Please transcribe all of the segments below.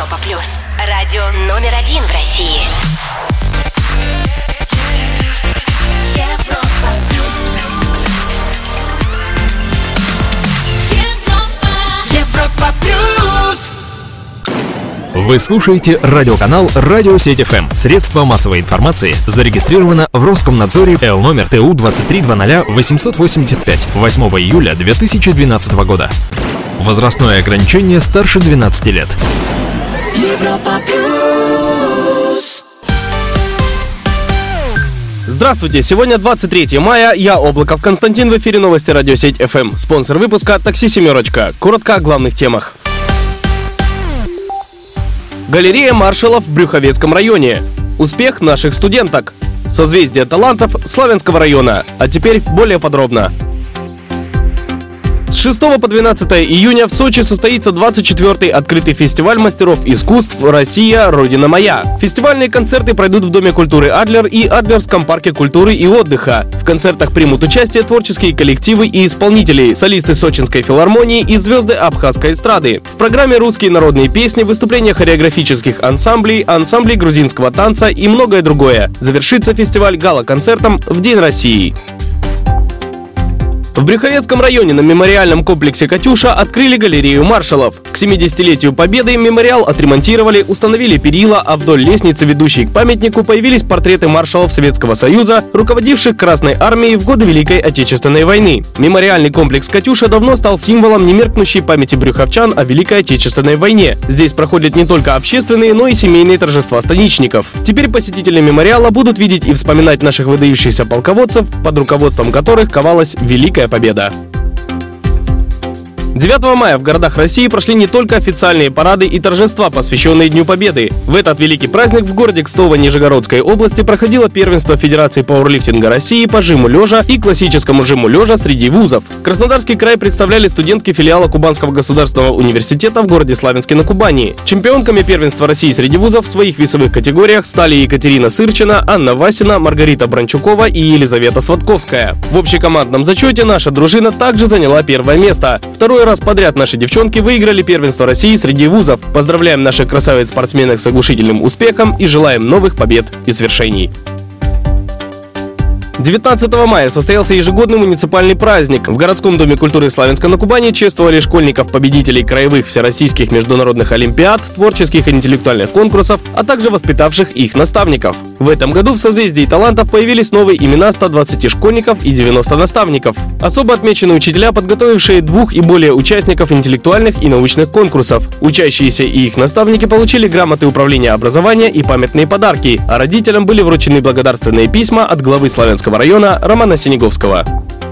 Европа плюс. Радио номер 1 в России. Европа плюс. Европа плюс. Вы слушаете радиоканал «Радиосеть ФМ». Средство массовой информации зарегистрировано в Роскомнадзоре Л номер ТУ 2300-885 8 июля 2012 года. Возрастное ограничение старше 12 лет. Европа плюс. Здравствуйте, сегодня 23 мая, я Облаков Константин, в эфире новости «Радиосеть ФМ». Спонсор выпуска «Такси Семерочка». Коротко о главных темах. Галерея маршалов в Брюховецком районе. Успех наших студенток. Созвездие талантов Славянского района. А теперь более подробно. С 6 по 12 июня в Сочи состоится 24-й открытый фестиваль мастеров искусств «Россия. Родина моя». Фестивальные концерты пройдут в Доме культуры «Адлер» и Адлерском парке культуры и отдыха. В концертах примут участие творческие коллективы и исполнители, солисты Сочинской филармонии и звезды абхазской эстрады. В программе русские народные песни, выступления хореографических ансамблей, ансамблей грузинского танца и многое другое. Завершится фестиваль гала-концертом в День России. В Брюховецком районе на мемориальном комплексе «Катюша» открыли галерею маршалов. К 70-летию Победы мемориал отремонтировали, установили перила, а вдоль лестницы, ведущей к памятнику, появились портреты маршалов Советского Союза, руководивших Красной армией в годы Великой Отечественной войны. Мемориальный комплекс «Катюша» давно стал символом немеркнущей памяти брюховчан о Великой Отечественной войне. Здесь проходят не только общественные, но и семейные торжества станичников. Теперь посетители мемориала будут видеть и вспоминать наших выдающихся полководцев, под руководством которых ковалась Великая Победа. 9 мая в городах России прошли не только официальные парады и торжества, посвященные Дню Победы. В этот великий праздник в городе Кстово Нижегородской области проходило первенство Федерации пауэрлифтинга России по жиму лежа и классическому жиму лежа среди вузов. Краснодарский край представляли студентки филиала Кубанского государственного университета в городе Славянске на Кубани. Чемпионками первенства России среди вузов в своих весовых категориях стали Екатерина Сырчина, Анна Васина, Маргарита Бранчукова и Елизавета Сватковская. В общекомандном зачете наша дружина также заняла первое место. Второй раз подряд наши девчонки выиграли первенство России среди вузов. Поздравляем наших красавиц-спортсменок с оглушительным успехом и желаем новых побед и свершений. 19 мая состоялся ежегодный муниципальный праздник. В городском доме культуры Славянска на Кубани чествовали школьников-победителей краевых, всероссийских, международных олимпиад, творческих и интеллектуальных конкурсов, а также воспитавших их наставников. В этом году в созвездии талантов появились новые имена 120 школьников и 90 наставников. Особо отмечены учителя, подготовившие 2 и более участников интеллектуальных и научных конкурсов. Учащиеся и их наставники получили грамоты управления образования и памятные подарки, а родителям были вручены благодарственные письма от главы Славянского района Романа Синеговского.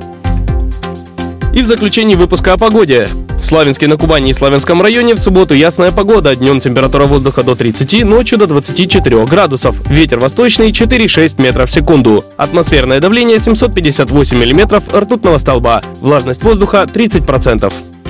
И в заключении выпуска о погоде. В Славянске на Кубани и Славянском районе в субботу ясная погода. Днем температура воздуха до 30, ночью до 24 градусов. Ветер восточный 4,6 метров в секунду. Атмосферное давление 758 миллиметров ртутного столба. Влажность воздуха 30%.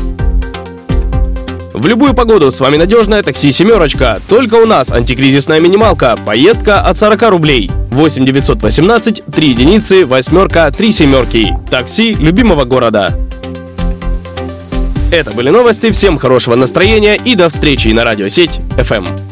В любую погоду с вами надежное такси «Семерочка». Только у нас антикризисная минималка. Поездка от 40 рублей. 8 918 3 единицы, восьмерка, 3 семерки. Такси любимого города. Это были новости. Всем хорошего настроения и до встречи на радиосеть ФМ.